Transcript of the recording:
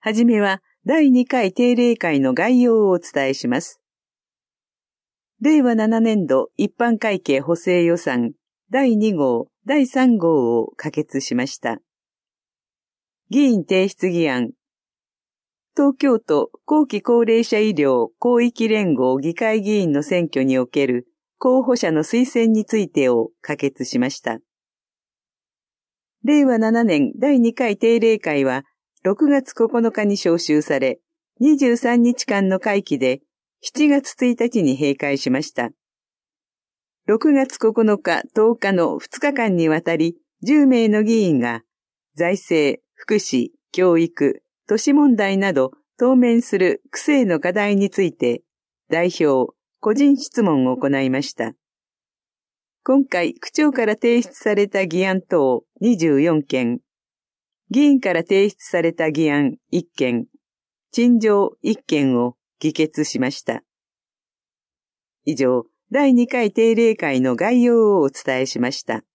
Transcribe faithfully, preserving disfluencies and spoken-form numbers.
はじめはだいにかい定例会の概要をお伝えします。れいわななねんど一般会計補正予算だいにごう、だいさんごうを可決しました。議員提出議案。東京都後期高齢者医療広域連合議会議員の選挙における候補者の推薦についてを可決しました。れいわななねんだいにかい定例会はろくがつここのかに召集され、にじゅうさんにちかんの会期でしちがつついたちに閉会しました。ろくがつここのか、とおかのふつかかんにわたりじゅうめいの議員が財政、福祉、教育、都市問題など当面する区政の課題について代表、個人質問を行いました。今回、区長から提出された議案等にじゅうよんけん、議員から提出された議案いっけん、陳情いっけんを議決しました。以上、だいにかい定例会の概要をお伝えしました。